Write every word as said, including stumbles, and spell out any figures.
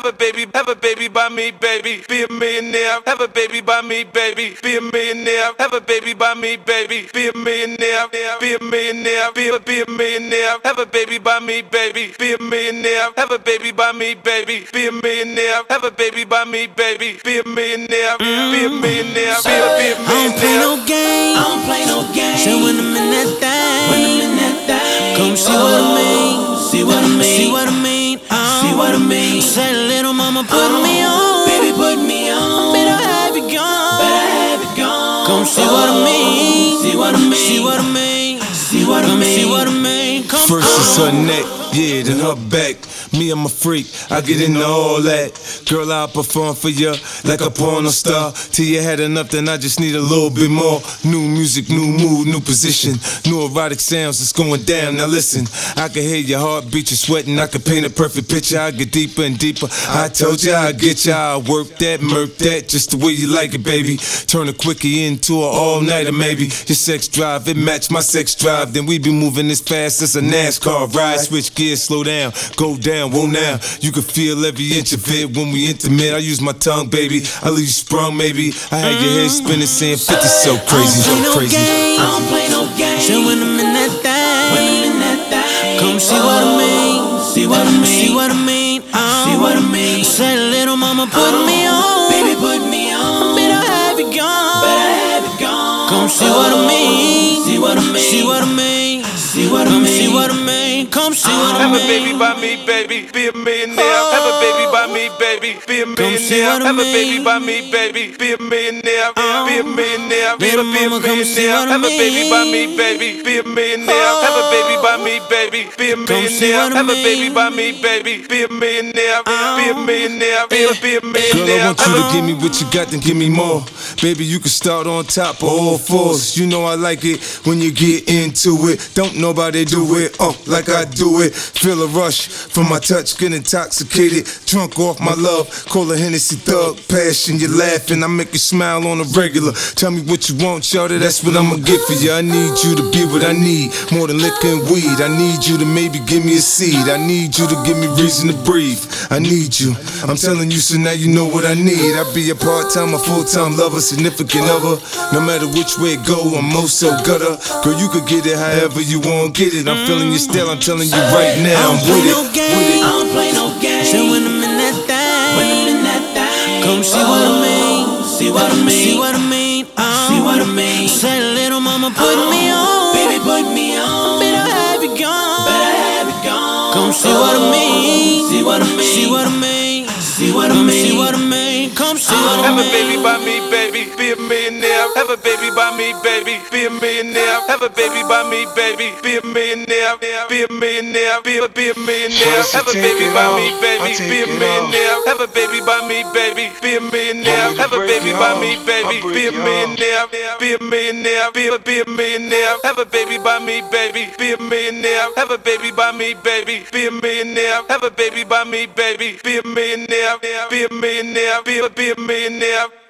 have a baby, have a baby by me, baby. Be a millionaire, have a baby by me, baby. Be a millionaire, have a baby by me, baby. Be a millionaire, be a millionaire, be a be a millionaire, have a baby by me, baby. Be a millionaire, have a baby by me, baby. Be a millionaire, have a baby by me, baby. Be a millionaire, be a millionaire, be a be a millionaire. I don't play no game. I don't play no game. So when I'm in that thing, when I'm in that thing, come see what I mean. See what I mean. See what I mean. See what I mean. Say little mama put me on. Baby put me on. Better have it gone. Better have it gone. Come see what I mean. See what I mean. See what I mean. See what I mean. See what I mean. Come First it's her neck, yeah, then her back. Me, I'm a freak, I get into all that. Girl, I'll perform for you like a porno star. Till you had enough, then I just need a little bit more. New music, new mood, new position. New erotic sounds, it's going down. Now listen, I can hear your heartbeat, you're sweating. I can paint a perfect picture, I get deeper and deeper. I told you I'd get you, I'll work that, murk that, just the way you like it, baby. Turn a quickie into an all-nighter, maybe. Your sex drive, it match my sex drive. Then we be moving as fast as a NASCAR ride. Switch gears, slow down, go down. Whoa now, you can feel every inch of it when we intimate. I use my tongue, baby. I leave you sprung, maybe. I had your head spinning, saying fifty, so crazy, so crazy. I don't play no game. So when I'm in that thing, when I'm in that thing, come see what I mean. See what I mean. See what I mean. See what I mean. Say little mama put me on. Baby put me on. Better have it gone. Better have it gone. Come see what I mean. See what I mean. See what I mean. See what I mean. See what I mean. Come see what I mean. Have a baby by me, baby. Be a millionaire. Have a baby by me, baby. Be a millionaire. Have a baby by me, baby. Be a millionaire. Be a millionaire. Be a be a millionaire. Have a baby by me, baby. Be a millionaire. Have a baby by me, baby. Be a millionaire. Have a baby by me, baby. Be a millionaire. Be a millionaire. Be a be a millionaire. Girl, I want you to give me what you got, then give me more. Baby, you can start on top of all fours. You know I like it when you get into it. Don't nobody do it, oh, like I do it. Feel a rush from my touch, get intoxicated. Drunk off my love, call a Hennessy thug. Passion, you're laughing, I make you smile on a regular. Tell me what you want, shawty, that's what I'ma get for you. I need you to be what I need, more than liquor and weed. I need you to maybe give me a seed. I need you to give me reason to breathe. I need you, I'm telling you, so now you know what I need. I be a part-time, a full-time lover, significant other. No matter which way it go, I'm most so gutter. Girl, you could get it however you want, get it. I'm feeling your style, I'm telling you right now, I'm with it, with it. I don't play no game. So when I'm in that thing, when I'm in that thing, come see what I mean. See what I mean. See what I mean. See what I mean. Say little mama put me on. Baby put me on. Better have it gone. Better have it gone. Come see what I mean. See what I mean. See what I mean. See what I mean. See what I mean. Come see what I mean. Have a baby by me, baby. Be a millionaire. Have a baby by me, baby. Be a millionaire. Have a baby by me, baby. Be a millionaire. Be a millionaire. Be a be a millionaire. Have a baby by me, baby. Be a millionaire. Have a baby by me, baby. Be a millionaire. Have a baby by me, baby. Be a millionaire. Be a millionaire. Be a be a millionaire. Have a baby by me, baby. Be a millionaire. Have a baby by me, baby. Be a millionaire. Have a baby by me, baby. Be a millionaire. Be a millionaire. Be a be a millionaire.